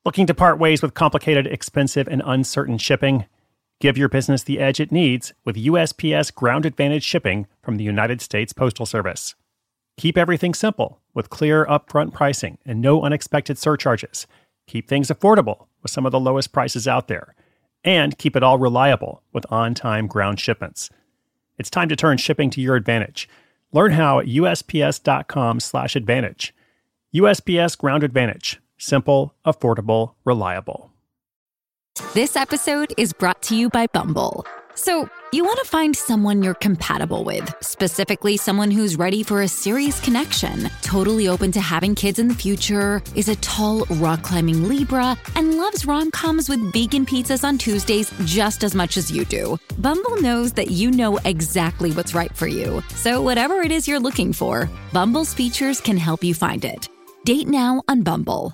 Looking to part ways with complicated, expensive, and uncertain shipping? Give your business the edge it needs with USPS Ground Advantage shipping from the United States Postal Service. Keep everything simple with clear upfront pricing and no unexpected surcharges. Keep things affordable with some of the lowest prices out there. And keep it all reliable with on-time ground shipments. It's time to turn shipping to your advantage. Learn how at USPS.com/advantage. USPS Ground Advantage. Simple, affordable, reliable. This episode is brought to you by Bumble. So, you want to find someone you're compatible with, specifically someone who's ready for a serious connection, totally open to having kids in the future, is a tall, rock-climbing Libra, and loves rom-coms with vegan pizzas on Tuesdays just as much as you do. Bumble knows that you know exactly what's right for you. So whatever it is you're looking for, Bumble's features can help you find it. Date now on Bumble.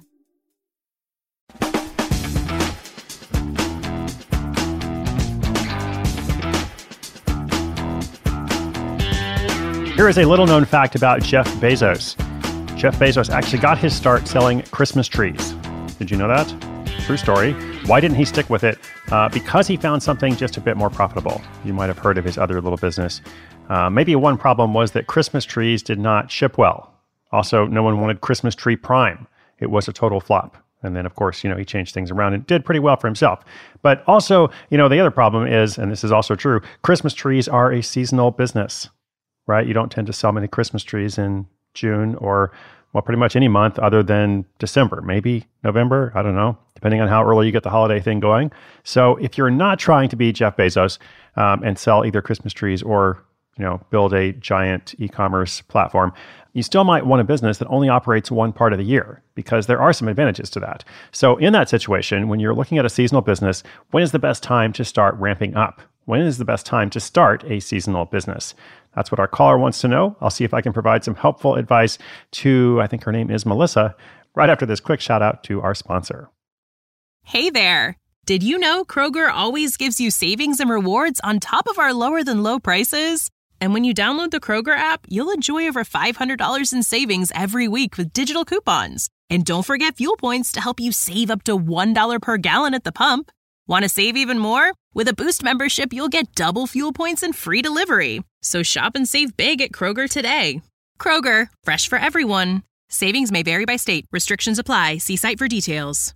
Here is a little-known fact about Jeff Bezos. Jeff Bezos actually got his start selling Christmas trees. Did you know that? True story. Why didn't he stick with it? Because he found something just a bit more profitable. You might have heard of his other little business. Maybe one problem was that Christmas trees did not ship well. Also, no one wanted Christmas Tree Prime. It was a total flop. And then, of course, he changed things around and did pretty well for himself. But also, the other problem is, and this is also true, Christmas trees are a seasonal business. Right? You don't tend to sell many Christmas trees in June or, well, pretty much any month other than December, maybe November. I don't know, depending on how early you get the holiday thing going. So if you're not trying to be Jeff Bezos and sell either Christmas trees or, build a giant e-commerce platform, you still might want a business that only operates one part of the year because there are some advantages to that. So in that situation, when you're looking at a seasonal business, when is the best time to start ramping up? When is the best time to start a seasonal business? That's what our caller wants to know. I'll see if I can provide some helpful advice to, I think her name is Melissa, right after this quick shout out to our sponsor. Hey there. Did you know Kroger always gives you savings and rewards on top of our lower than low prices? And when you download the Kroger app, you'll enjoy over $500 in savings every week with digital coupons. And don't forget fuel points to help you save up to $1 per gallon at the pump. Want to save even more? With a Boost membership, you'll get double fuel points and free delivery. So shop and save big at Kroger today. Kroger, fresh for everyone. Savings may vary by state. Restrictions apply. See site for details.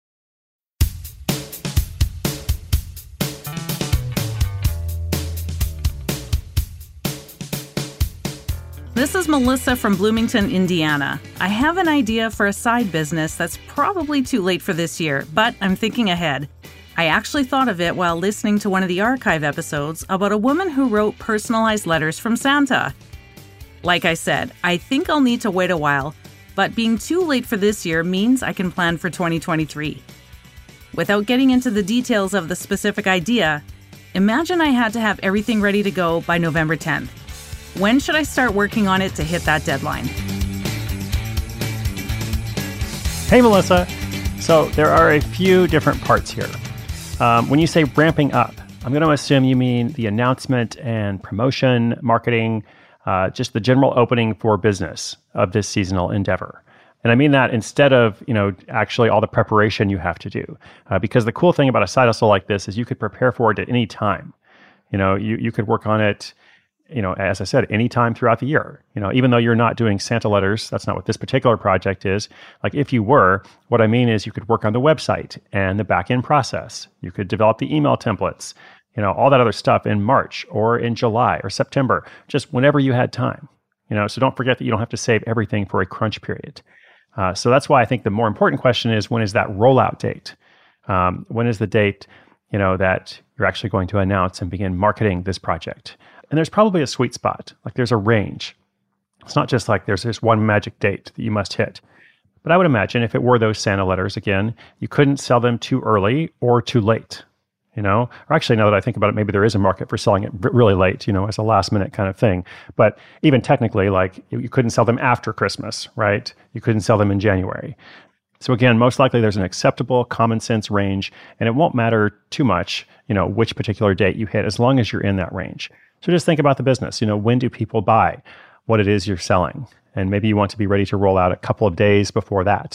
This is Melissa from Bloomington, Indiana. I have an idea for a side business that's probably too late for this year, but I'm thinking ahead. I actually thought of it while listening to one of the archive episodes about a woman who wrote personalized letters from Santa. Like I said, I think I'll need to wait a while, but being too late for this year means I can plan for 2023. Without getting into the details of the specific idea, imagine I had to have everything ready to go by November 10th. When should I start working on it to hit that deadline? Hey, Melissa. So there are a few different parts here. When you say ramping up, I'm going to assume you mean the announcement and promotion, marketing, just the general opening for business of this seasonal endeavor. And I mean that instead of, actually all the preparation you have to do. Because the cool thing about a side hustle like this is you could prepare for it at any time. You could work on it, as I said, any time throughout the year. Even though you're not doing Santa letters, that's not what this particular project is. Like if you were, what I mean is you could work on the website and the back-end process. You could develop the email templates, all that other stuff in March or in July or September, just whenever you had time. So don't forget that you don't have to save everything for a crunch period. So that's why I think the more important question is, when is that rollout date? When is the date, that you're actually going to announce and begin marketing this project? And there's probably a sweet spot, like there's a range. It's not just like there's this one magic date that you must hit. But I would imagine if it were those Santa letters, again, you couldn't sell them too early or too late, Or actually, now that I think about it, maybe there is a market for selling it really late, as a last minute kind of thing. But even technically, like you couldn't sell them after Christmas, right? You couldn't sell them in January. So again, most likely there's an acceptable common sense range, and it won't matter too much, which particular date you hit, as long as you're in that range. So just think about the business. When do people buy what it is you're selling? And maybe you want to be ready to roll out a couple of days before that.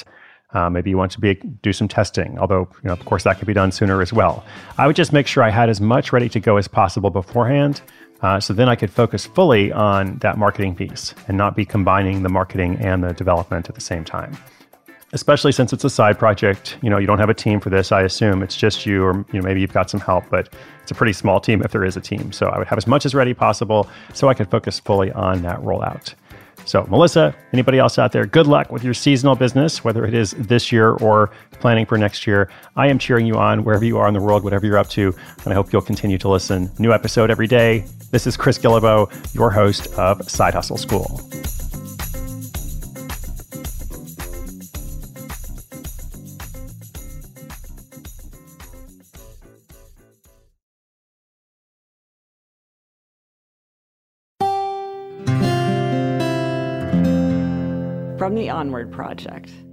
Maybe you want to do some testing, although, of course, that could be done sooner as well. I would just make sure I had as much ready to go as possible beforehand, so then I could focus fully on that marketing piece and not be combining the marketing and the development at the same time. Especially since it's a side project, you don't have a team for this. I assume it's just you, or maybe you've got some help, but it's a pretty small team if there is a team. So I would have as much as ready possible so I could focus fully on that rollout. So Melissa, anybody else out there, good luck with your seasonal business, whether it is this year or planning for next year. I am cheering you on wherever you are in the world, whatever you're up to, and I hope you'll continue to listen. New episode every day. This is Chris Guillebeau, your host of Side Hustle School. From the Onward Project.